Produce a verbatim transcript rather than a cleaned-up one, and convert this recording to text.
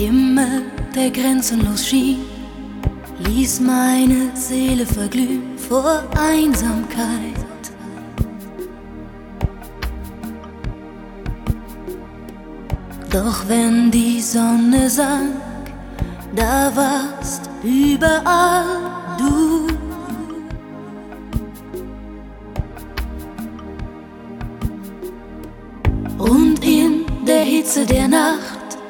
Himmel, der grenzenlos schien, ließ meine Seele verglühen vor Einsamkeit. Doch wenn die Sonne sank, da warst überall du. Und in der Hitze der Nacht